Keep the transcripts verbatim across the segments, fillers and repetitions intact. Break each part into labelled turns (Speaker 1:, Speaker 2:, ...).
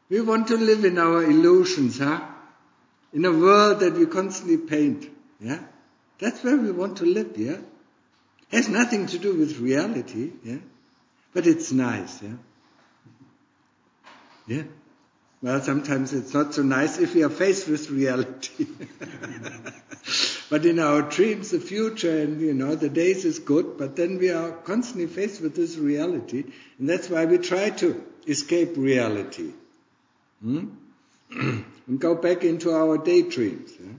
Speaker 1: We want to live in our illusions, huh? In a world that we constantly paint, yeah? That's where we want to live, yeah? Has nothing to do with reality, yeah? But it's nice, yeah? Yeah? Well, sometimes it's not so nice if we are faced with reality. But in our dreams, the future and, you know, the days is good, but then we are constantly faced with this reality, and that's why we try to escape reality. Hmm? And go back into our daydreams. Yeah?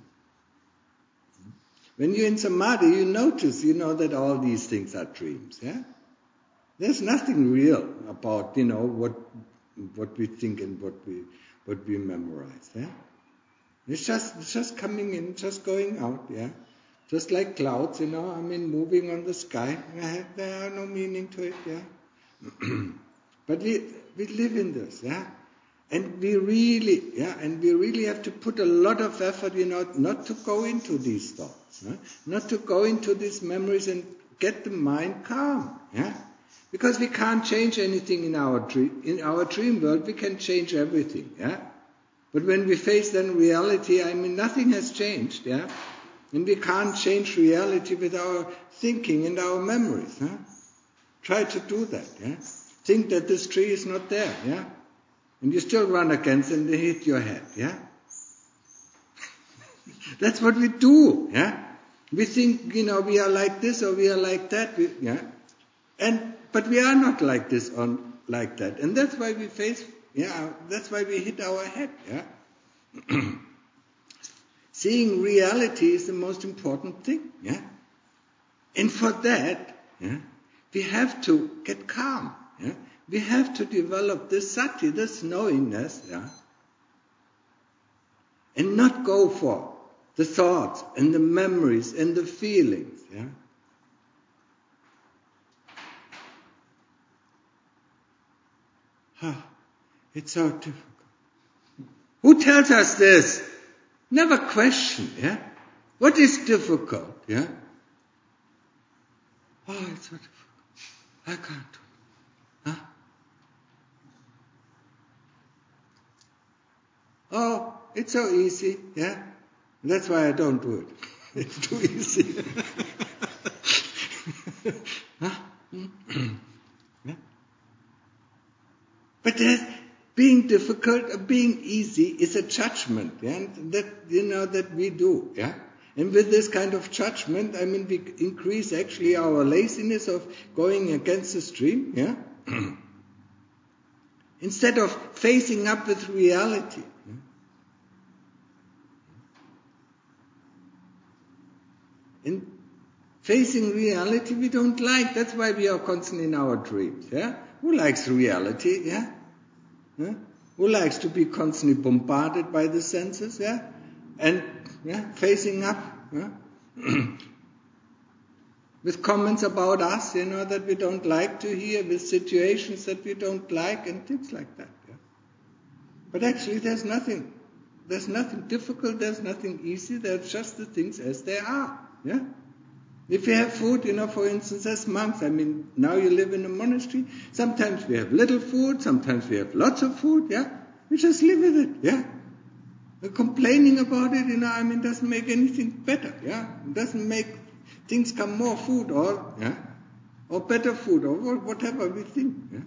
Speaker 1: When you're in Samadhi, you notice, you know, that all these things are dreams. Yeah? There's nothing real about, you know, what what we think and what we what we memorize. Yeah? It's just it's just coming in, just going out. Yeah, just like clouds, you know. I mean, moving on the sky. There are no meaning to it. Yeah, but we we live in this. Yeah. And we really, yeah, and we really have to put a lot of effort, you know, not to go into these thoughts, huh? Not to go into these memories and get the mind calm, yeah, because we can't change anything in our dream. In our dream world, we can change everything, yeah. But when we face then reality, I mean, nothing has changed, yeah, and we can't change reality with our thinking and our memories, huh? Try to do that, yeah. Think that this tree is not there, yeah. And you still run against it and they hit your head, yeah? That's what we do, yeah? We think, you know, we are like this or we are like that, we, yeah? And, but we are not like this or like that. And that's why we face, yeah, that's why we hit our head, yeah? Seeing reality is the most important thing, yeah? And for that, yeah, we have to get calm, yeah? We have to develop this sati, this knowingness, yeah, and not go for the thoughts and the memories and the feelings, yeah. Oh, it's so difficult. Who tells us this? Never question, yeah. What is difficult, yeah? Oh, it's so difficult. I can't do it. Huh? Oh, it's so easy, yeah? That's why I don't do it. It's too easy. Huh? Yeah? But there's, being difficult or being easy is a judgment, yeah? That, you know, that we do, yeah? And with this kind of judgment, I mean, we increase actually our laziness of going against the stream, yeah? Instead of facing up with reality. Yeah? And facing reality we don't like. That's why we are constantly in our dreams. Yeah? Who likes reality? Yeah? Yeah? Who likes to be constantly bombarded by the senses? Yeah? And yeah, facing up, yeah? With comments about us, you know, that we don't like to hear, with situations that we don't like, and things like that. Yeah? But actually, there's nothing. There's nothing difficult. There's nothing easy. There's just the things as they are. Yeah. If you have food, you know, for instance, as monks, I mean, now you live in a monastery, sometimes we have little food, sometimes we have lots of food, yeah? We just live with it, yeah? We're complaining about it, you know, I mean, doesn't make anything better, yeah? It doesn't make things come more food or, yeah? Or better food or whatever we think, yeah?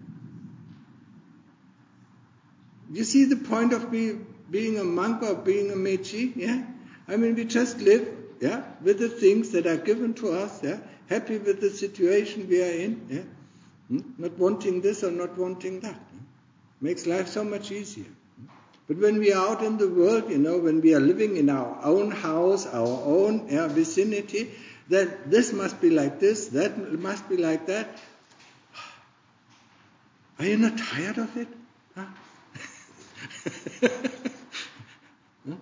Speaker 1: You see the point of be, being a monk or being a mechi, yeah? I mean, we just live, yeah, with the things that are given to us, yeah, happy with the situation we are in, yeah, hmm? Not wanting this or not wanting that, yeah? Makes life so much easier. But when we are out in the world, you know, when we are living in our own house, our own yeah, vicinity, then this must be like this, that must be like that. Are you not tired of it? Huh? Huh?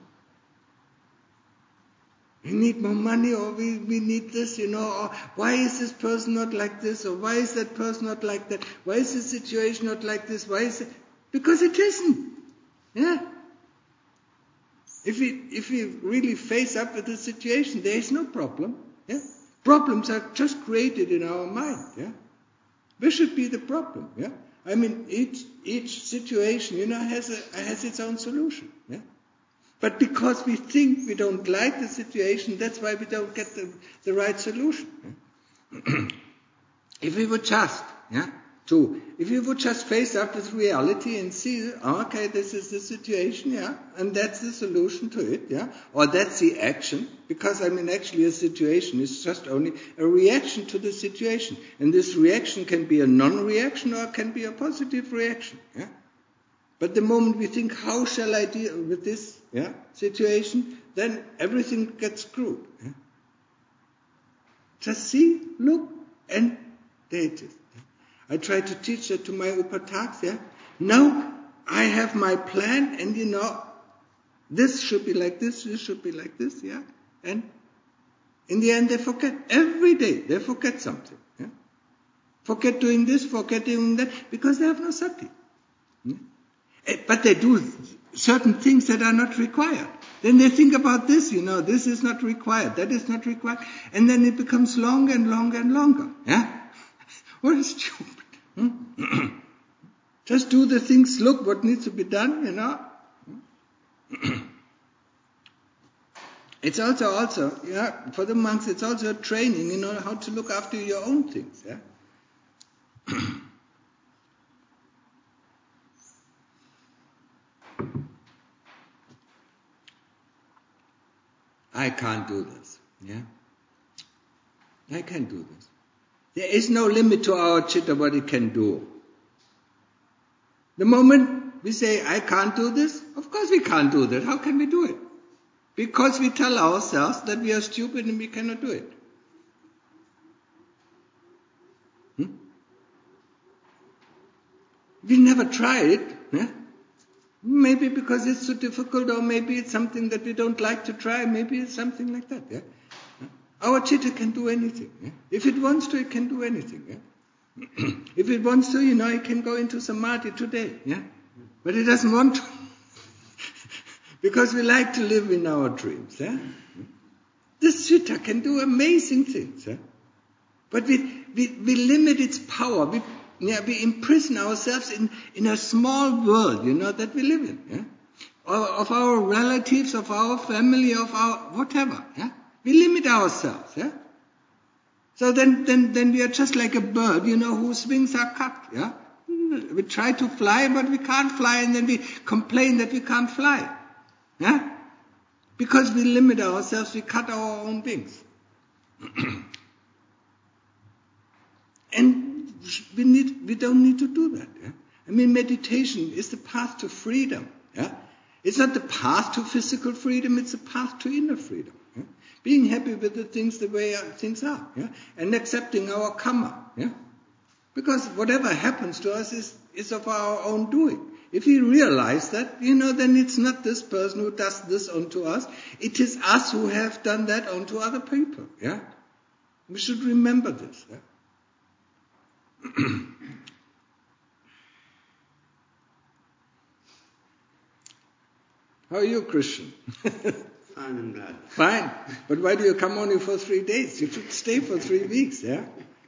Speaker 1: We need more money, or we, we need this, you know, or why is this person not like this, or why is that person not like that, why is the situation not like this, why is it? Because it isn't. Yeah. If we, if we really face up with the situation, there is no problem. Yeah. Problems are just created in our mind. Yeah. We should be the problem. Yeah. I mean, each each situation, you know, has a, has its own solution. Yeah? But because we think we don't like the situation, that's why we don't get the, the right solution. Yeah? If we would just, yeah, to, if we would just face up with reality and see, oh, okay, this is the situation, yeah, and that's the solution to it, yeah, or that's the action, because I mean, actually, a situation is just only a reaction to the situation, and this reaction can be a non-reaction or can be a positive reaction, yeah. But the moment we think, how shall I deal with this, yeah, situation, then everything gets screwed. Yeah? Just see, look, and there it is. I try to teach that to my upataks, yeah. Now I have my plan, and you know, this should be like this, this should be like this, yeah. And in the end, they forget every day. They forget something, yeah. Forget doing this, forget doing that, because they have no sati. Yeah? But they do certain things that are not required. Then they think about this, you know, this is not required, that is not required, and then it becomes longer and longer and longer. Yeah? What is stupid? Hmm? Just do the things, look what needs to be done, you know. It's also, also, yeah, for the monks, it's also a training, you know, how to look after your own things, yeah. I can't do this. Yeah? I can't do this. There is no limit to our chitta what it can do. The moment we say, I can't do this, of course we can't do that. How can we do it? Because we tell ourselves that we are stupid and we cannot do it. Hmm? We never try it. Yeah? Maybe because it's too difficult, or maybe it's something that we don't like to try. Maybe it's something like that. Yeah? Our chitta can do anything. Yeah? If it wants to, it can do anything. Yeah? If it wants to, you know, it can go into samadhi today. Yeah? But it doesn't want to. Because we like to live in our dreams. Yeah? This chitta can do amazing things. Yeah? But we, we, we limit its power. We, yeah, we imprison ourselves in, in a small world, you know, that we live in. Yeah? Of our relatives, of our family, of our whatever. Yeah? We limit ourselves. Yeah? So then, then, then we are just like a bird, you know, whose wings are cut. Yeah? We try to fly, but we can't fly, and then we complain that we can't fly. Yeah? Because we limit ourselves, we cut our own wings. And we need, we don't need to do that. Yeah? I mean, meditation is the path to freedom. Yeah? It's not the path to physical freedom, it's the path to inner freedom. Yeah? Being happy with the things the way things are. Yeah? And accepting our karma. Yeah? Because whatever happens to us is, is of our own doing. If we realize that, you know, then it's not this person who does this onto us. It is us who have done that onto other people. Yeah? We should remember this. Yeah? How are you, Christian?
Speaker 2: Fine and glad.
Speaker 1: Fine. But why do you come only for three days? You should stay for three weeks, yeah?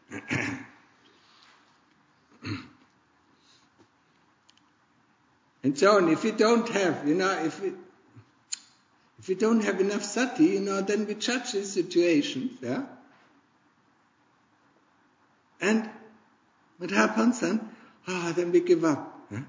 Speaker 1: And so on, if we don't have, you know, if we if we don't have enough sati, you know, then we judge these situations, yeah? And what happens then? Ah, oh, then we give up. Yeah?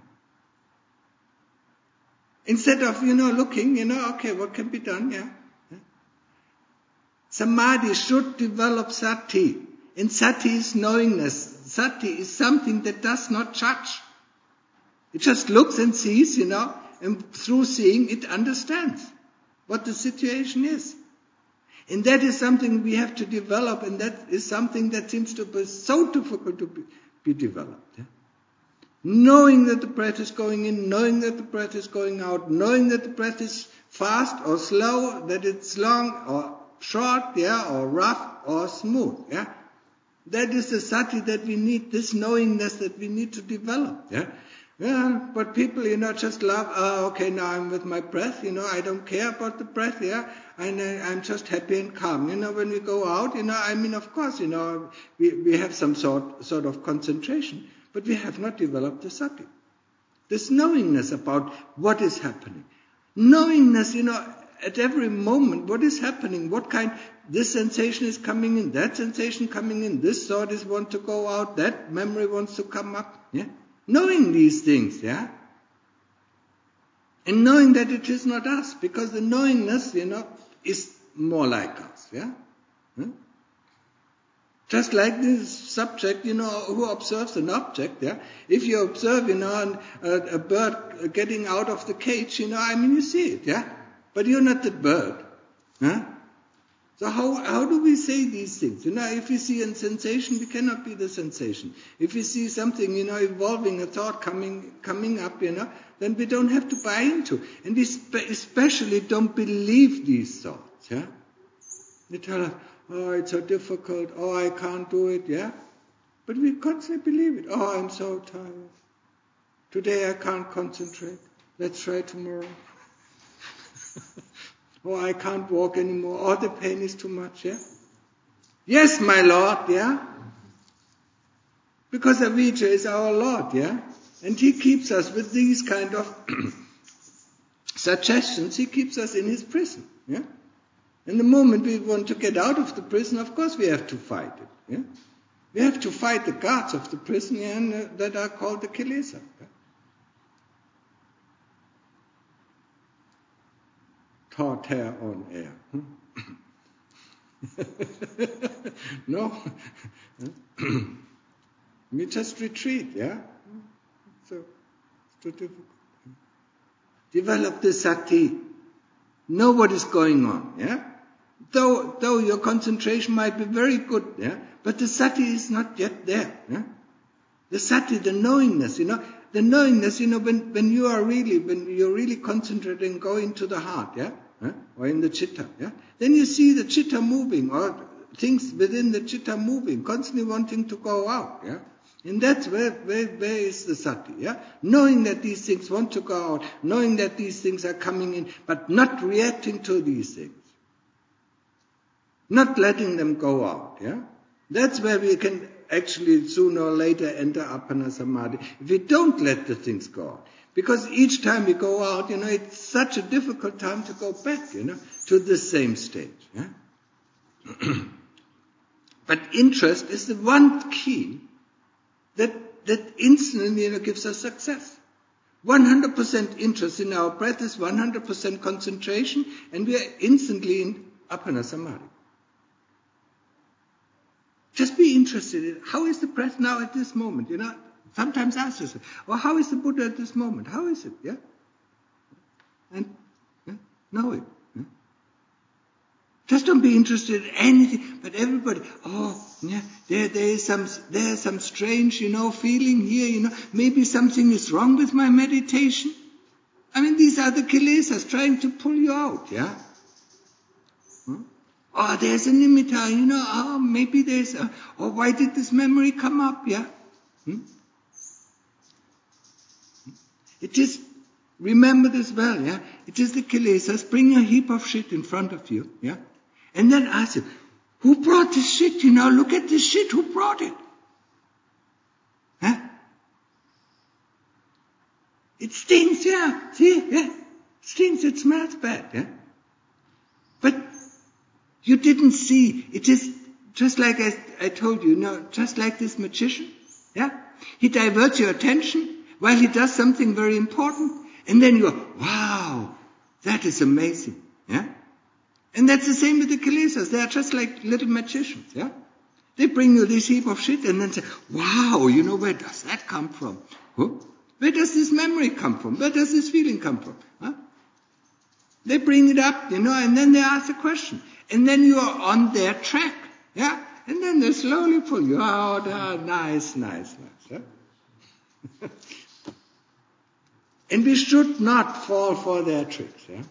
Speaker 1: Instead of, you know, looking, you know, okay, what can be done, yeah? yeah? Samadhi should develop sati. And sati is knowingness. Sati is something that does not judge. It just looks and sees, you know, and through seeing it understands what the situation is. And that is something we have to develop, and that is something that seems to be so difficult to be, be developed. Yeah? Knowing that the breath is going in, knowing that the breath is going out, knowing that the breath is fast or slow, that it's long or short, yeah, or rough or smooth, yeah. That is the sati that we need, this knowingness that we need to develop, yeah. Yeah, but people, you know, just love, oh, okay, now I'm with my breath, you know, I don't care about the breath, yeah, and I'm just happy and calm. You know, when we go out, you know, I mean, of course, you know, we, we have some sort, sort of concentration, But we have not developed the sati. This knowingness about what is happening. Knowingness, you know, at every moment, what is happening, what kind, this sensation is coming in, that sensation coming in, this thought is want to go out, that memory wants to come up, yeah? Knowing these things, yeah? And knowing that it is not us, because the knowingness, you know, is more like us, yeah? Huh? Just like this subject, you know, who observes an object, yeah? If you observe, you know, an, a, a bird getting out of the cage, you know, I mean, you see it, yeah? But you're not the bird, huh? So how, how do we say these things? You know, if we see a sensation, we cannot be the sensation. If we see something, you know, evolving, a thought coming, coming up, you know, then we don't have to buy into. And we spe- especially don't believe these thoughts, yeah? We tell us, oh, it's so difficult, oh, I can't do it, yeah? But we constantly believe it. Oh, I'm so tired. Today I can't concentrate. Let's try tomorrow. Oh, I can't walk anymore. Oh, the pain is too much, yeah? Yes, my Lord, yeah? Because Avijja is our Lord, yeah? And He keeps us with these kind of suggestions. He keeps us in His prison, yeah? And the moment we want to get out of the prison, of course we have to fight it, yeah? We have to fight the guards of the prison, yeah, and, uh, that are called the kilesa, yeah? Taught hair on air. No. We just retreat, yeah? So, it's too difficult. Develop the sati. Know what is going on, yeah? Though, though your concentration might be very good, yeah? But the sati is not yet there, yeah? The sati, the knowingness, you know? The knowingness, you know, when, when you are really, when you're really concentrating, go into the heart, yeah? Huh? Or in the chitta, yeah? Then you see the chitta moving, or things within the chitta moving, constantly wanting to go out, yeah? And that's where, where, where is the sati, yeah? Knowing that these things want to go out, knowing that these things are coming in, but not reacting to these things. Not letting them go out, yeah? That's where we can actually sooner or later enter Appana Samadhi, if we don't let the things go out. Because each time we go out, you know, it's such a difficult time to go back, you know, to the same stage, yeah? But interest is the one key that, that instantly, you know, gives us success. one hundred percent interest in our breath is one hundred percent concentration, and we are instantly in Appana Samadhi. Just be interested in, how is the breath now at this moment, you know? Sometimes ask yourself, well, how is the Buddha at this moment? How is it, yeah? And yeah, know it. Yeah? Just don't be interested in anything, but everybody, oh, yeah, there, there is some, there is some strange, you know, feeling here, you know, maybe something is wrong with my meditation. I mean, these are the kilesas trying to pull you out, yeah? Hmm? Oh, there's a nimitta, you know, oh, maybe there's a, oh, why did this memory come up, yeah? Hmm? It is, remember this well, yeah? It is the kilesas, bring a heap of shit in front of you, yeah? And then ask you, who brought this shit, you know, look at this shit, who brought it? Huh? It stinks, yeah, see, yeah? Stinks, it smells bad, yeah? But you didn't see, it is just like I, I told you, you know, just like this magician, yeah? He diverts your attention while he does something very important, and then you go, wow, that is amazing, yeah? And that's the same with the kilesas. They are just like little magicians, yeah? They bring you this heap of shit and then say, wow, you know, where does that come from? Huh? Where does this memory come from? Where does this feeling come from? Huh? They bring it up, you know, and then they ask a question. And then you are on their track, yeah? And then they slowly pull you out. Ah, nice, nice, nice, yeah? And we should not fall for their tricks, yeah?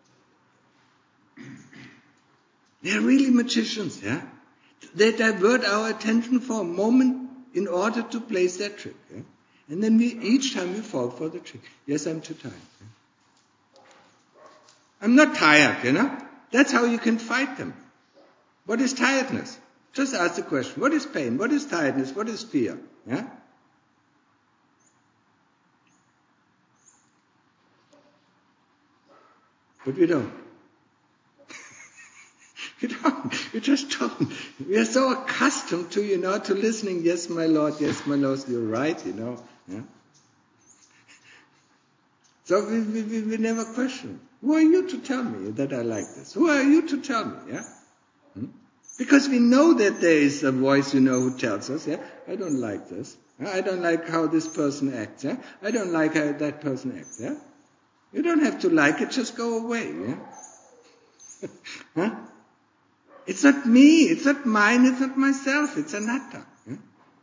Speaker 1: They're really magicians, yeah? They divert our attention for a moment in order to place their trick, yeah? And then we, each time we fall for the trick. Yes, I'm too tired. Yeah? I'm not tired, you know? That's how you can fight them. What is tiredness? Just ask the question, what is pain? What is tiredness? What is fear? Yeah? But we don't. We don't. We just don't. We are so accustomed to, you know, to listening, yes, my Lord, yes, my Lord, you're right, you know. Yeah? So we, we, we never question. Who are you to tell me that I like this? Who are you to tell me? Yeah? Hmm? Because we know that there is a voice, you know, who tells us, yeah, I don't like this. I don't like how this person acts. Yeah? I don't like how that person acts. Yeah? You don't have to like it, just go away. Yeah? Huh? It's not me, it's not mine, it's not myself, it's anatta. Yeah?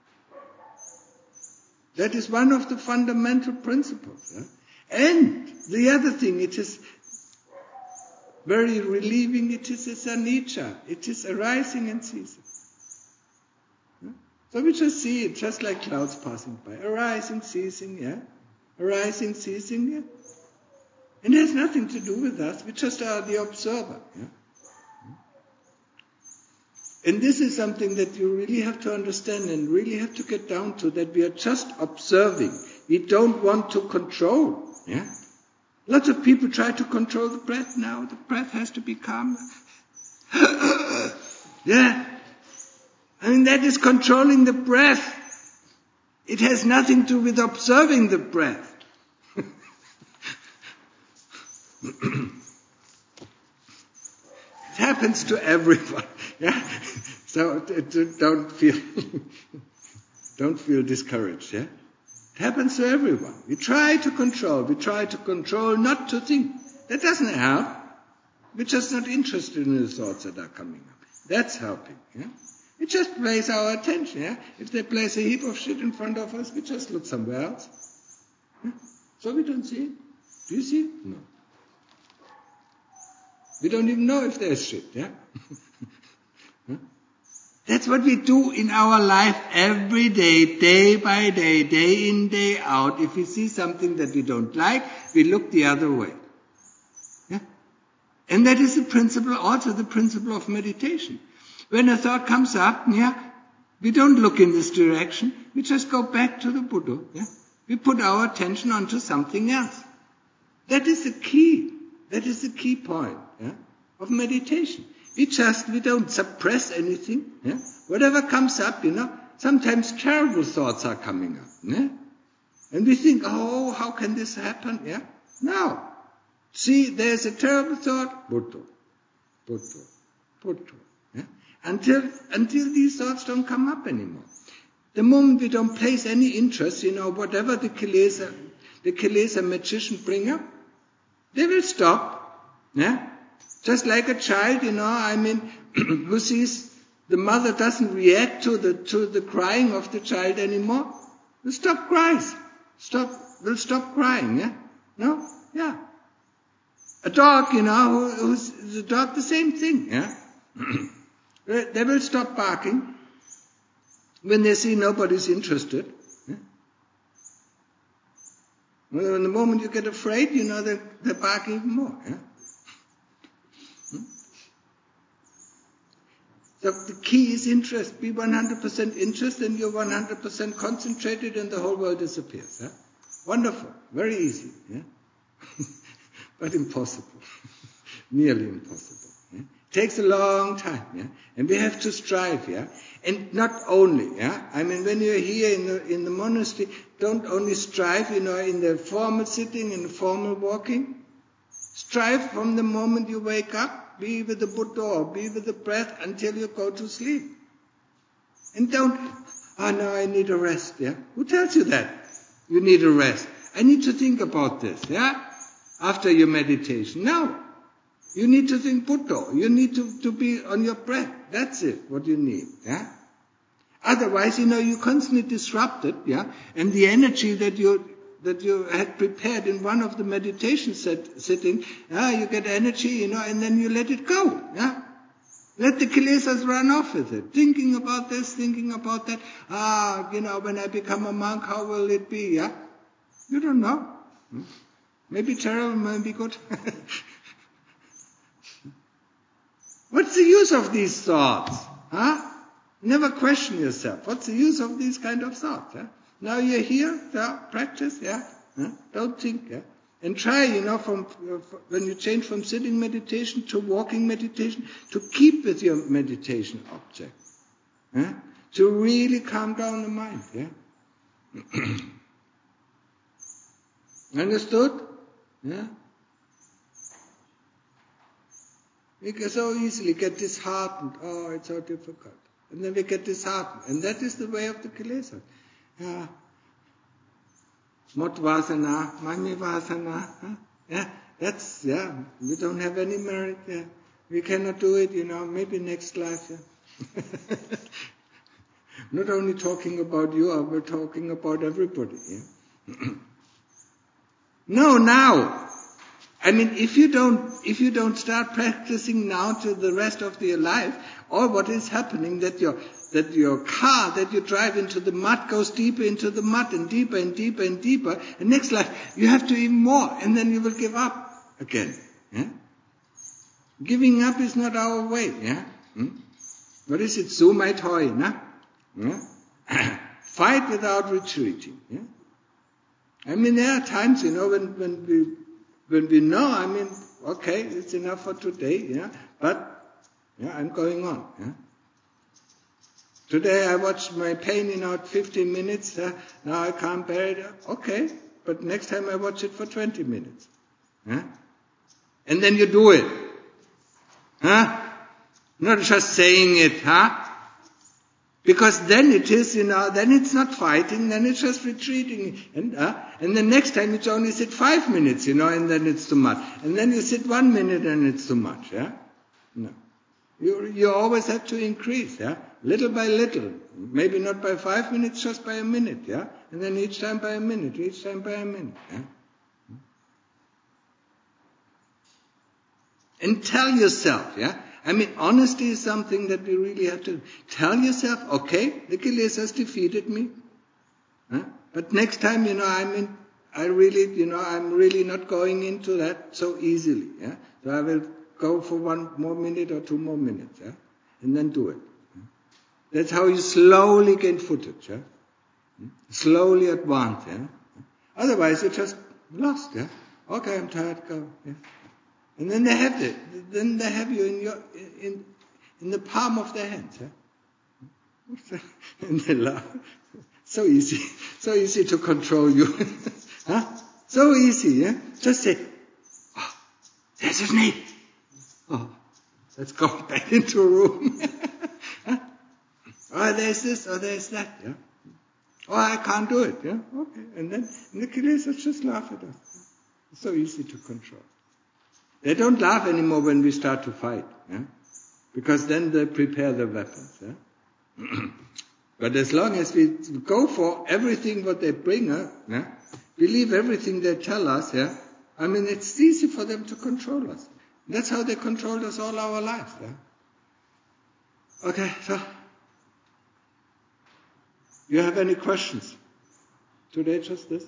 Speaker 1: That is one of the fundamental principles. Yeah? And the other thing, it is very relieving, it is a anicca, it is arising and ceasing. Yeah? So we just see it just like clouds passing by, arising, ceasing, yeah? Arising, ceasing, yeah? And it has nothing to do with us, we just are the observer. Yeah? And this is something that you really have to understand and really have to get down to, that we are just observing. We don't want to control. Yeah? Lots of people try to control the breath now. The breath has to be calm. Yeah? I mean, that is controlling the breath. It has nothing to do with observing the breath. It happens to everyone. Yeah? So don't feel don't feel discouraged. Yeah? It happens to everyone. We try to control. We try to control not to think. That doesn't help. We're just not interested in the thoughts that are coming up. That's helping. Yeah? It just plays our attention. Yeah? If they place a heap of shit in front of us, we just look somewhere else. Yeah? So we don't see it. Do you see it? No. We don't even know if there's shit, yeah? Huh? That's what we do in our life every day, day by day, day in, day out. If we see something that we don't like, we look the other way. Yeah? And that is the principle, also the principle of meditation. When a thought comes up, yeah, we don't look in this direction, we just go back to the Buddha. Yeah? We put our attention onto something else. That is the key. That is the key point, yeah, of meditation. We just, we don't suppress anything. Yeah? Whatever comes up, you know, sometimes terrible thoughts are coming up. Yeah? And we think, oh, how can this happen? Yeah? No. See, there's a terrible thought, Buddha, Buddha, Buddha. Yeah? Until, until these thoughts don't come up anymore. The moment we don't place any interest, you know, whatever the kilesa, the kilesa magician bring up, they will stop, yeah? Just like a child, you know, I mean, who sees the mother doesn't react to the to the crying of the child anymore, will stop cries, stop, will stop crying, yeah? No? Yeah. A dog, you know, who, who's the dog, the same thing, yeah? They will stop barking when they see nobody's interested. Well, in the moment you get afraid, you know, they're, they're barking even more. Yeah? Hmm? So the key is interest. Be one hundred percent interested and you're one hundred percent concentrated and the whole world disappears. Yeah? Wonderful. Very easy. Yeah? But impossible. Nearly impossible. Yeah? It takes a long time. Yeah? And we have to strive. Yeah? And not only, yeah, I mean, when you're here in the in the monastery, don't only strive, you know, in the formal sitting and formal walking. Strive from the moment you wake up, be with the Buddha or be with the breath until you go to sleep. And don't, oh no, I need a rest, yeah. Who tells you that? You need a rest. I need to think about this, yeah, after your meditation. No. You need to think Buddha. You need to, to be on your breath. That's it, what you need, yeah? Otherwise, you know, you're constantly disrupted, yeah? And the energy that you, that you had prepared in one of the meditation set, sitting, yeah, you get energy, you know, and then you let it go, yeah? Let the kilesas run off with it. Thinking about this, thinking about that. Ah, you know, when I become a monk, how will it be, yeah? You don't know. Maybe terrible, maybe good. What's the use of these thoughts? Huh? Never question yourself. What's the use of these kind of thoughts? Huh? Now you're here, yeah, practice, yeah. Huh? Don't think, yeah. And try, you know, from uh, when you change from sitting meditation to walking meditation, to keep with your meditation object. Yeah? To really calm down the mind. Yeah? Understood? Yeah? We can so easily get disheartened. Oh, it's so difficult. And then we get disheartened. And that is the way of the kilesa. Yeah. Mot vasana, mami vasana. Huh? Yeah, that's, yeah, we don't have any merit. Yeah. We cannot do it, you know, maybe next life. Yeah. Not only talking about you, we're talking about everybody. Yeah. No, now. I mean, if you don't, if you don't start practicing now to the rest of your life, all what is happening that your that your car that you drive into the mud goes deeper into the mud and deeper and deeper and deeper. And next life you have to even more, and then you will give up again. Yeah? Giving up is not our way. Yeah. Hmm? What is it? So my toy, nah? Yeah? Fight without retreating. Yeah? I mean, there are times, you know, when when we when we know, I mean, okay, it's enough for today, yeah, but yeah, I'm going on. Yeah. Today I watched my pain, you know, fifteen minutes. Uh, now I can't bear it. Okay, but next time I watch it for twenty minutes. Yeah? And then you do it. Huh? Not just saying it, huh? Because then it is, you know, then it's not fighting, then it's just retreating. And uh, and the next time you only sit five minutes, you know, and then it's too much. And then you sit one minute and it's too much, yeah? No. You you always have to increase, yeah? Little by little. Maybe not by five minutes, just by a minute, yeah? And then each time by a minute, each time by a minute, yeah? And tell yourself, yeah? I mean, honesty is something that we really have to tell yourself, okay, the kilesas defeated me. Huh? But next time, you know, I mean, I really, you know, I'm really not going into that so easily. Yeah? So I will go for one more minute or two more minutes, yeah? And then do it. Yeah? That's how you slowly gain footage, yeah? Slowly advance, yeah? Otherwise, you're just lost, yeah? Okay, I'm tired, go, yeah? And then they have it. Then they have you in your in in the palm of their hands. Huh? And they laugh. So easy, so easy to control you. Huh? So easy, yeah. Just say, "Oh, there's a snake. Oh, let's go back into a room." Huh? Oh, there's this, or there's that. Yeah. Oh, I can't do it. Yeah. Okay. And then and the kilesas just laugh at us. It's so easy to control. They don't laugh anymore when we start to fight, yeah? Because then they prepare the weapons. Yeah? But as long as we go for everything what they bring us, yeah? Believe everything they tell us, yeah? I mean, it's easy for them to control us. That's how they controlled us all our lives. Yeah? Okay, so you have any questions? Today, just this?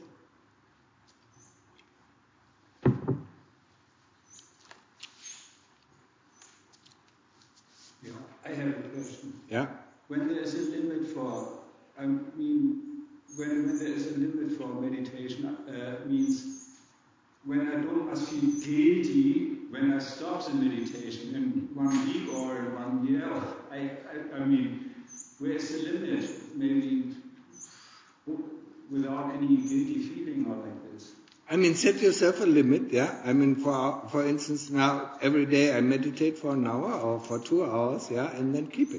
Speaker 3: I have a question.
Speaker 1: Yeah.
Speaker 3: When there is a limit for, I mean, when, when there is a limit for meditation, uh, means when I don't must feel guilty when I stop the meditation in one week or in one year. I, I, I mean, where is the limit? Maybe without any guilty feeling or like this.
Speaker 1: I mean, set yourself a limit, yeah. I mean, for for instance, now every day I meditate for an hour or for two hours, yeah, and then keep it.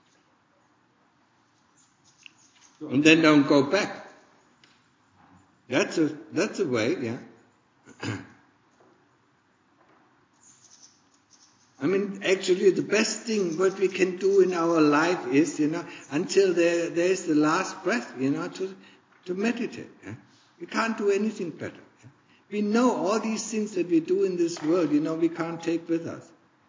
Speaker 1: And then don't go back. That's a that's a way, yeah. I mean, actually, the best thing what we can do in our life is, you know, until there there is the last breath, you know, to to meditate. Yeah? We can't do anything better. Yeah? We know all these things that we do in this world, you know, we can't take with us.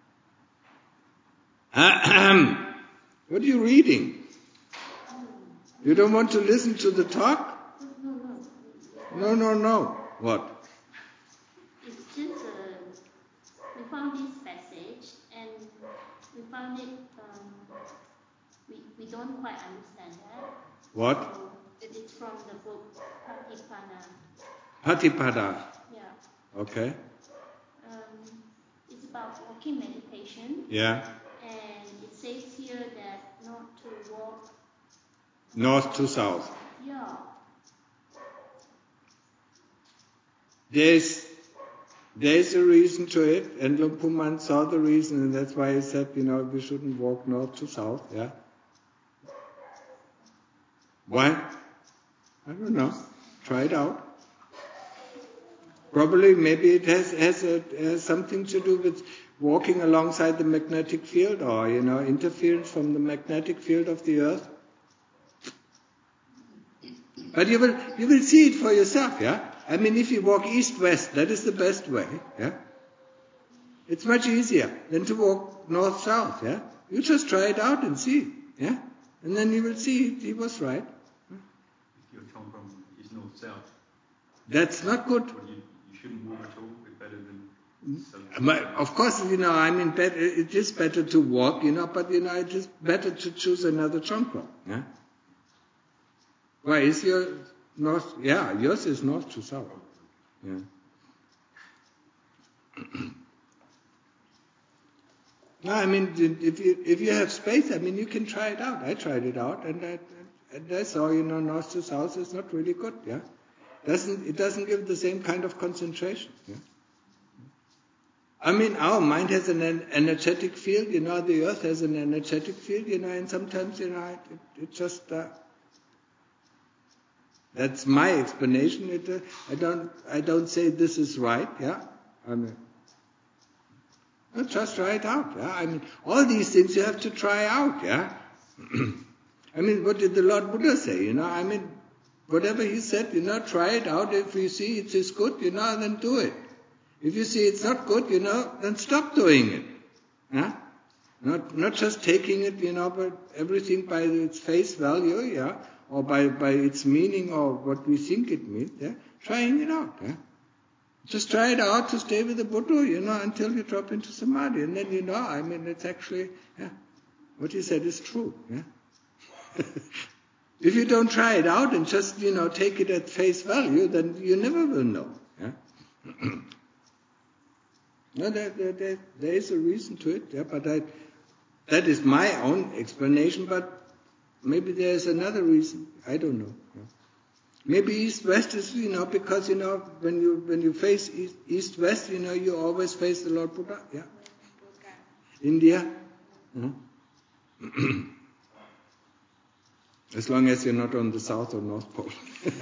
Speaker 1: What are you reading? You don't want to listen to the talk? No, no, no. What?
Speaker 4: It's just uh, we found this passage and we found it. Um, we we don't quite understand that.
Speaker 1: What?
Speaker 4: So it is from the book Patipada.
Speaker 1: Patipada.
Speaker 4: Yeah.
Speaker 1: Okay.
Speaker 4: Um, it's about walking meditation.
Speaker 1: Yeah.
Speaker 4: And it says here that not to walk
Speaker 1: North to south.
Speaker 4: Yeah.
Speaker 1: There's there's a reason to it, and Luang Pu Man saw the reason, and that's why he said, you know, we shouldn't walk north to south. Yeah. Why? I don't know. Try it out. Probably, maybe it has has, a, has something to do with walking alongside the magnetic field, or you know, interference from the magnetic field of the earth. But you will you will see it for yourself, yeah. I mean, if you walk east-west, that is the best way, yeah. It's much easier than to walk north-south, yeah. You just try it out and see, yeah, and then you will see he was right.
Speaker 5: If your Chongkram is north-south,
Speaker 1: that's not good.
Speaker 5: Well, you, you shouldn't walk at all. It's better than.
Speaker 1: South. Of course, you know, I mean, better, it is better to walk, you know, but you know, it is better to choose another Chongkram, yeah. Why is your north? Yeah, yours is north to south. Yeah. No, I mean, if you if you have space, I mean, you can try it out. I tried it out, and I, and I saw, you know, north to south is not really good. Yeah, doesn't it doesn't give the same kind of concentration. Yeah. I mean, our mind has an energetic field. You know, the earth has an energetic field. You know, and sometimes, you know, it, it, it just. Uh, That's my explanation. It, uh, I don't. I don't say this is right. Yeah. I mean, well, just try it out. Yeah. I mean, all these things you have to try out. Yeah. I mean, what did the Lord Buddha say? You know. I mean, whatever he said. You know, try it out. If you see it is good, you know, then do it. If you see it's not good, you know, then stop doing it. Yeah. Not not just taking it, you know, but everything by its face value. Yeah. Or by, by its meaning, or what we think it means, yeah? Trying it out, yeah? Just try it out to stay with the Buddha, you know, until you drop into samadhi. And then, you know, I mean, it's actually, yeah, what he said is true, yeah? If you don't try it out and just, you know, take it at face value, then you never will know, yeah? No, there, there, there, there is a reason to it, yeah, but I, that is my own explanation, but maybe there is another reason. I don't know. Yeah. Maybe east-west is, you know, because, you know, when you when you face east, east-west, you know, you always face the Lord Buddha. Yeah. India. Uh-huh. As long as you're not on the South or North Pole.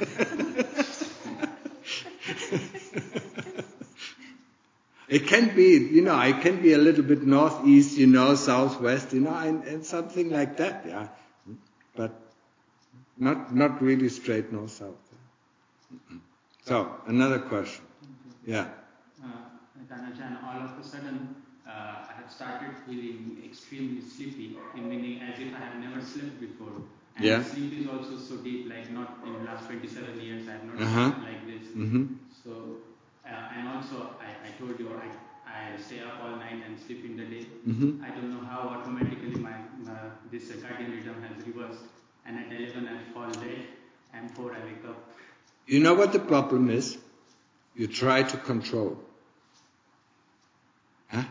Speaker 1: It can be, you know, it can be a little bit northeast, you know, southwest, you know, and, and something like that, yeah. But not not really straight north-south. So, another question. Yeah.
Speaker 6: Dhanachan, uh, all of a sudden, uh, I have started feeling extremely sleepy, meaning as if I have never slept before. And
Speaker 1: yeah.
Speaker 6: sleep is also so deep, like not in the last twenty-seven years I have not
Speaker 1: uh-huh.
Speaker 6: slept like this.
Speaker 1: Mm-hmm.
Speaker 6: So, uh, and also, I, I told you, I, I stay up all night and sleep in the day.
Speaker 1: Mm-hmm.
Speaker 6: I don't know how automatically my, my this circadian rhythm has reversed. And at eleven I fall dead, and four I wake up.
Speaker 1: You know what the problem is? You try to control. Huh?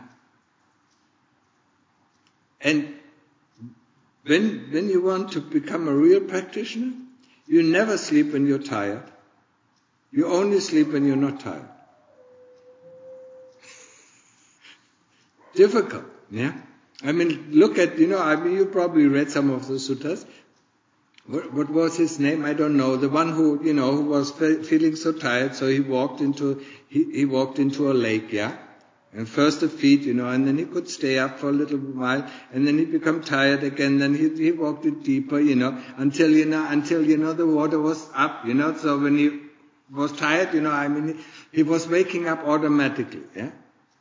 Speaker 1: And when when you want to become a real practitioner, you never sleep when you're tired. You only sleep when you're not tired. Difficult, yeah? I mean, look at, you know, I mean, you probably read some of the suttas. What, what was his name? I don't know. The one who, you know, who was fe- feeling so tired, so he walked into, he, he walked into a lake, yeah? And first the feet, you know, and then he could stay up for a little while, and then he become tired again, then he, he walked it deeper, you know, until, you know, until, you know, the water was up, you know, so when he was tired, you know, I mean, he, he was waking up automatically, yeah?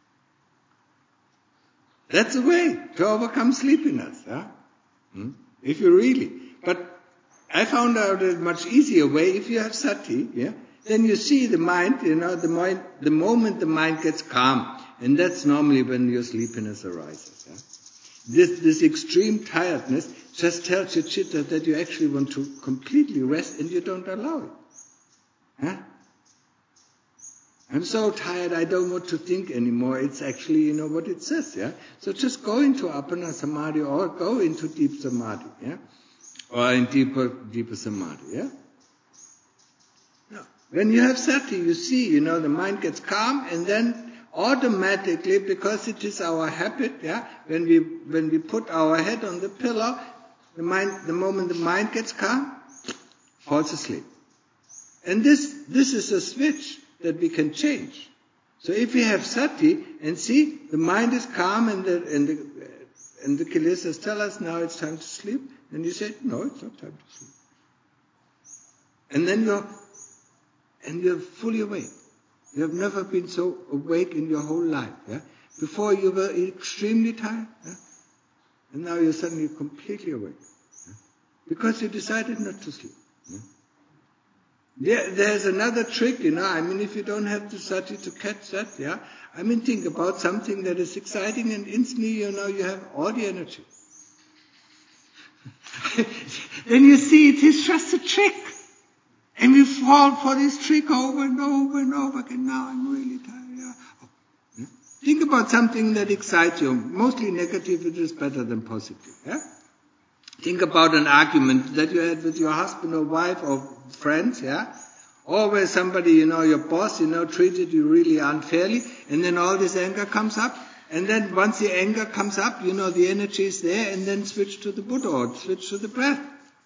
Speaker 1: That's a way to overcome sleepiness, yeah? Hmm? If you really, but I found out a much easier way. If you have sati, yeah, then you see the mind, you know, the mind, the moment the mind gets calm, and that's normally when your sleepiness arises. Yeah? This this extreme tiredness just tells your chitta that you actually want to completely rest, and you don't allow it. Huh? I'm so tired, I don't want to think anymore. It's actually, you know, what it says, yeah? So just go into Appana Samadhi or go into deep Samadhi, yeah? Or in deeper, deeper Samadhi, yeah? No. When you have Sati, you see, you know, the mind gets calm and then automatically, because it is our habit, yeah? When we, when we put our head on the pillow, the mind, the moment the mind gets calm, falls asleep. And this, this is a switch that we can change. So if we have Sati and see the mind is calm and the and the and the kilesas tell us now it's time to sleep, then you say, no, it's not time to sleep. And then you're and you're fully awake. You have never been so awake in your whole life. Yeah? Before you were extremely tired, yeah? And now you're suddenly completely awake. Yeah? Because you decided not to sleep. Yeah? There, there's another trick, you know, I mean, if you don't have the Sati to catch that, yeah, I mean, think about something that is exciting and instantly, you know, you have all the energy. Then you see it is just a trick. And we fall for this trick over and over and over again. Now I'm really tired, yeah. Oh, yeah. Think about something that excites you. Mostly negative, it is better than positive, yeah. Think about an argument that you had with your husband or wife or friends, yeah? Or where somebody, you know, your boss, you know, treated you really unfairly, and then all this anger comes up, and then once the anger comes up, you know, the energy is there, and then switch to the Buddha or switch to the breath.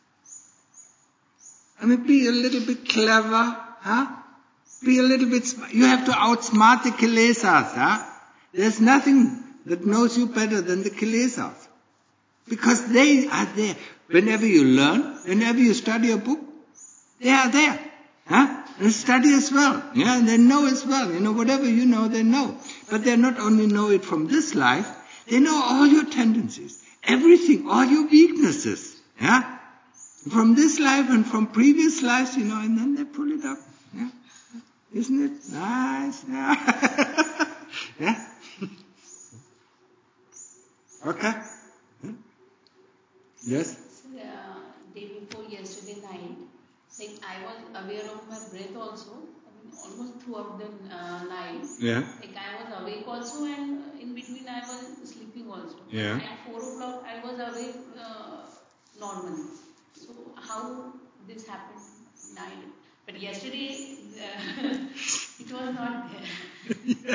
Speaker 1: I mean, be a little bit clever, huh? Be a little bit smart. You have to outsmart the kilesas, huh? There's nothing that knows you better than the kilesas. Because they are there. Whenever you learn, whenever you study a book, they are there. Huh? They study as well. Yeah, and they know as well. You know, whatever you know, they know. But they not only know it from this life, they know all your tendencies, everything, all your weaknesses. Yeah? From this life and from previous lives, you know, and then they pull it up. Yeah? Isn't it nice? Yeah? Yeah? Okay? Yes?
Speaker 7: Uh, day before yesterday night, like I was aware of my breath also, I mean, almost throughout the uh, night.
Speaker 1: Yeah.
Speaker 7: Like I was awake also, and in between I was sleeping also.
Speaker 1: Yeah.
Speaker 7: At four o'clock I was awake uh, normally. So how this happened night? But yesterday uh, it was not there.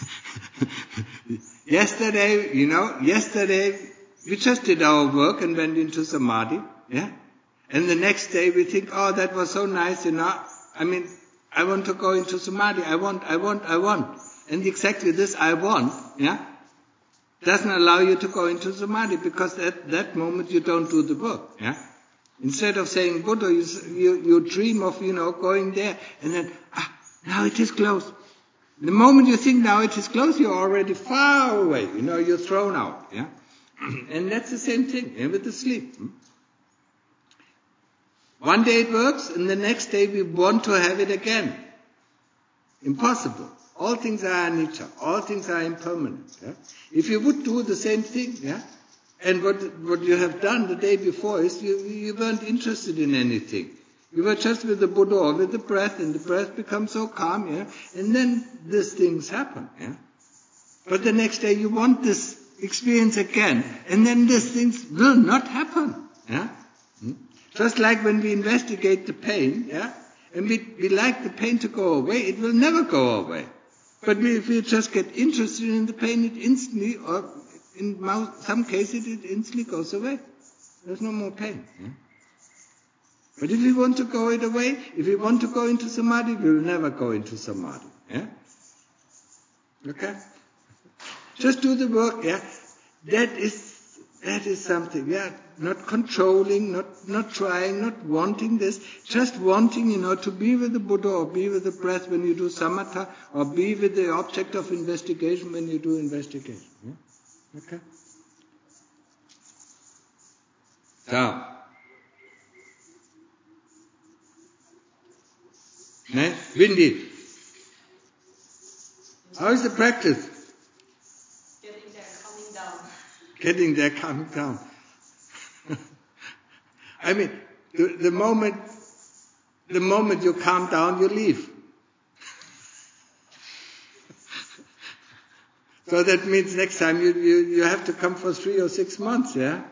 Speaker 1: Yesterday, you know, yesterday we just did our work and went into Samadhi, yeah? And the next day we think, oh, that was so nice, you know, I mean, I want to go into Samadhi, I want, I want, I want. And exactly this I want, yeah, doesn't allow you to go into Samadhi because at that moment you don't do the work, yeah? Instead of saying Buddha, you, you, you dream of, you know, going there and then, ah, now it is closed. The moment you think now it is close, you're already far away. You know, you're thrown out. Yeah, and that's the same thing yeah, with the sleep. Hmm? One day it works, and the next day we want to have it again. Impossible. All things are anicca. All things are impermanent. Yeah? If you would do the same thing, yeah, and what what you have done the day before is you you weren't interested in anything. You were just with the Buddha or with the breath, and the breath becomes so calm, yeah? And then these things happen, yeah? But the next day you want this experience again, and then these things will not happen, yeah? Hmm? Just like when we investigate the pain, yeah? And we, we like the pain to go away, it will never go away. But we, if we just get interested in the pain, it instantly, or in some cases, it instantly goes away. There's no more pain, yeah? But if we want to go it away, if we want to go into Samadhi, we will never go into Samadhi. Yeah? Okay? Just do the work, yeah? That is that is something, yeah? Not controlling, not not trying, not wanting this, just wanting, you know, to be with the Buddha or be with the breath when you do samatha or be with the object of investigation when you do investigation. Yeah? Okay? So, ne? Windy. How is the practice?
Speaker 7: Getting there, coming down.
Speaker 1: Getting there, coming down. I mean, the, the moment, the moment you calm down, you leave. So that means next time you, you, you have to come for three or six months, yeah?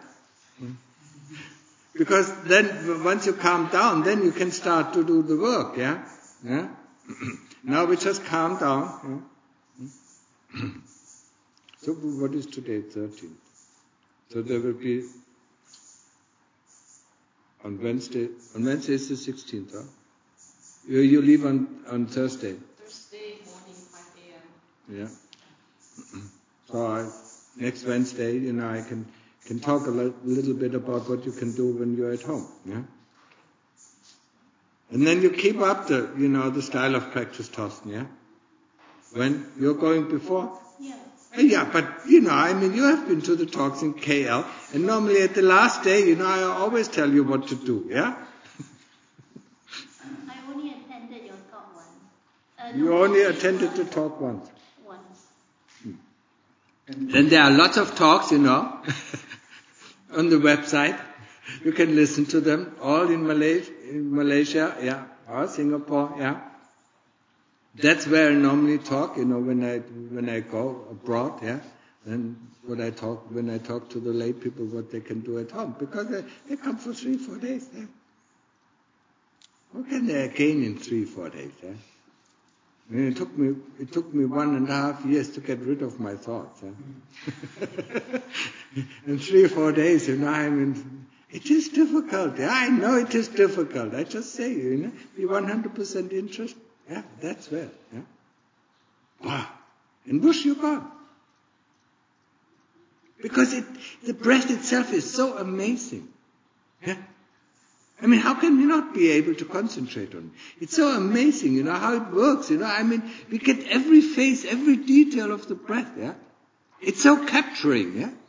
Speaker 1: Because then, once you calm down, then you can start to do the work, yeah? Yeah? Now we just calm down. Yeah? So what is today? thirteenth. So there will be, on Wednesday, on Wednesday is the sixteenth, huh? You, you leave on, on Thursday.
Speaker 7: Thursday morning, five a.m.
Speaker 1: Yeah. So I, next Wednesday, you know, I can can talk a li- little bit about what you can do when you're at home. Yeah. And then you keep up the, you know, the style of practice, Thorsten. Yeah. When you're going before.
Speaker 4: Yeah.
Speaker 1: Uh, Yeah, but you know, I mean, you have been to the talks in K L, and normally at the last day, you know, I always tell you what to do. Yeah.
Speaker 4: I only attended your talk once. Uh,
Speaker 1: You
Speaker 4: no,
Speaker 1: only
Speaker 4: once.
Speaker 1: attended the talk once.
Speaker 4: Once.
Speaker 1: Then there are lots of talks, you know, on the website. You can listen to them, all in Malaysia, in Malaysia, yeah, or Singapore, yeah. That's where I normally talk, you know, when I when I go abroad, yeah. Then what I talk when I talk to the lay people, what they can do at home, because they, they come for three, four days, yeah. What can they gain in three, four days, yeah? I mean, it took me it took me one and a half years to get rid of my thoughts. Yeah? In three or four days, you know, I mean, it is difficult. Yeah, I know it is difficult. I just say, you know, be one hundred percent interest. Yeah, that's where. Yeah. Wow. And whoosh, you're gone. Because it, the breath itself is so amazing. Yeah. I mean, how can we not be able to concentrate on it? It's so amazing, you know, how it works, you know. I mean, we get every phase, every detail of the breath, yeah. It's so capturing, yeah.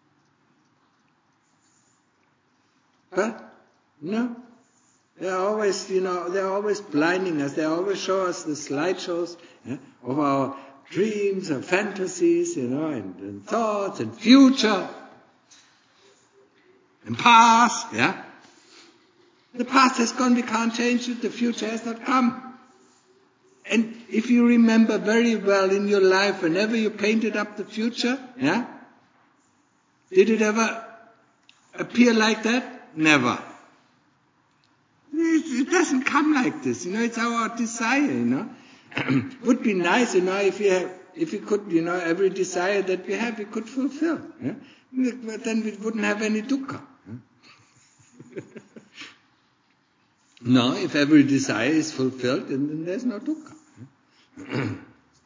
Speaker 1: But, no. They're always, you know, they're always blinding us. They always show us the slideshows, yeah, of our dreams and fantasies, you know, and, and thoughts and future and past, yeah. The past has gone, we can't change it, the future has not come. And if you remember very well in your life, whenever you painted up the future, yeah, did it ever appear like that? Never. It, it doesn't come like this, you know, it's our desire, you know. Would be nice, you know, if we have, if we could, you know, every desire that we have, we could fulfill. Yeah? But then we wouldn't have any dukkha. Yeah? No, if every desire is fulfilled, then, then there's no dukkha.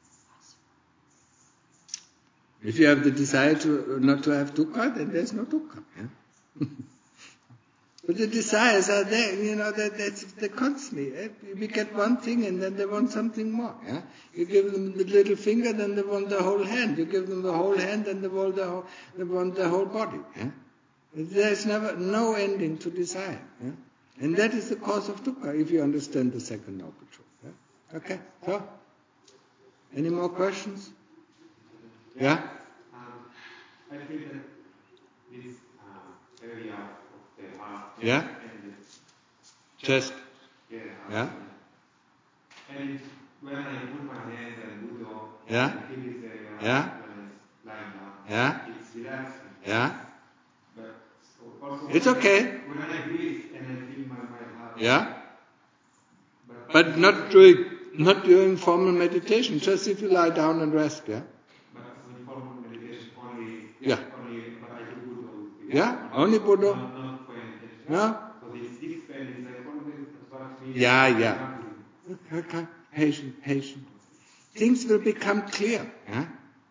Speaker 1: If you have the desire to not to have dukkha, then there's no dukkha. Yeah? But the desires are there, you know, that that's they're constantly. Eh? We get one thing and then they want something more. Yeah? You give them the little finger, then they want the whole hand. You give them the whole hand, then they want the whole, they want the whole body. Yeah? There's never no ending to desire. Yeah? And that is the cause of dukkha, if you understand the second noble truth. Yeah? Okay, so any more questions? Yeah?
Speaker 8: Um, I feel that this uh, area of the heart
Speaker 1: Yeah?
Speaker 8: and the
Speaker 1: Chest.
Speaker 8: yeah,
Speaker 1: Yeah?
Speaker 8: and when I put my hands and move on,
Speaker 1: Yeah?
Speaker 8: I feel this area
Speaker 1: Yeah?
Speaker 8: when it's lying down.
Speaker 1: Yeah?
Speaker 8: It's relaxing.
Speaker 1: Yeah?
Speaker 8: But also
Speaker 1: It's
Speaker 8: when
Speaker 1: okay.
Speaker 8: I, when I breathe and I feel my, my heart.
Speaker 1: Yeah?
Speaker 8: But,
Speaker 1: But not doing, not doing formal meditation, just if you lie down and rest, yeah?
Speaker 8: But with formal meditation only.
Speaker 1: Yeah.
Speaker 8: Only, but I do Buddha.
Speaker 1: Yeah? Only Buddha?
Speaker 8: Not, not for meditation.
Speaker 1: No?
Speaker 8: So this, this pen is like only what means.
Speaker 1: Yeah, yeah. Okay, patient, patient. Things will become clear, yeah?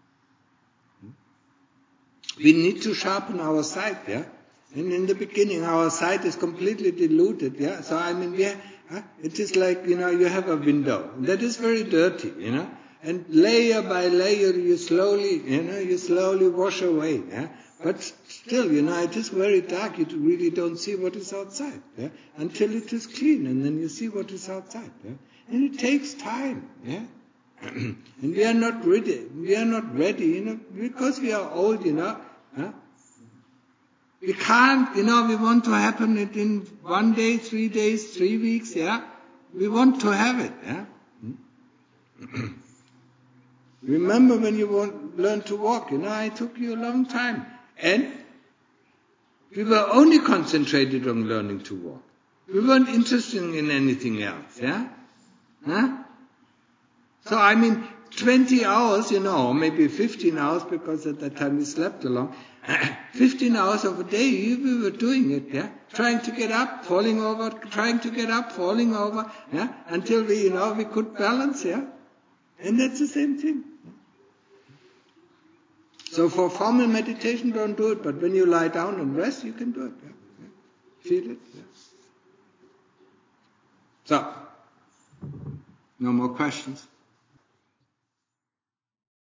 Speaker 1: We need to sharpen our sight, yeah? And in the beginning, our sight is completely diluted, yeah? So, I mean, we have, huh? It is like, you know, you have a window. That is very dirty, you know? And layer by layer, you slowly, you know, you slowly wash away, yeah? But still, you know, it is very dark. You really don't see what is outside, yeah? Until it is clean, and then you see what is outside, yeah? And it takes time, yeah? And we are not ready. We are not ready, you know, because we are old, you know. Huh? We can't, you know, we want to happen it in one day, three days, three weeks, yeah. We want to have it, yeah. Remember when you won't learn to walk, you know, I took you a long time. And we were only concentrated on learning to walk. We weren't interested in anything else, yeah? Huh? So I mean, twenty hours, you know, or maybe fifteen hours, because at that time we slept a lot. fifteen hours of a day, we were doing it, yeah? Trying to get up, falling over, trying to get up, falling over, yeah? Until we, you know, we could balance, yeah? And that's the same thing. So for formal meditation, don't do it, but when you lie down and rest, you can do it, yeah? Yeah? Feel it, yeah? So, no more questions?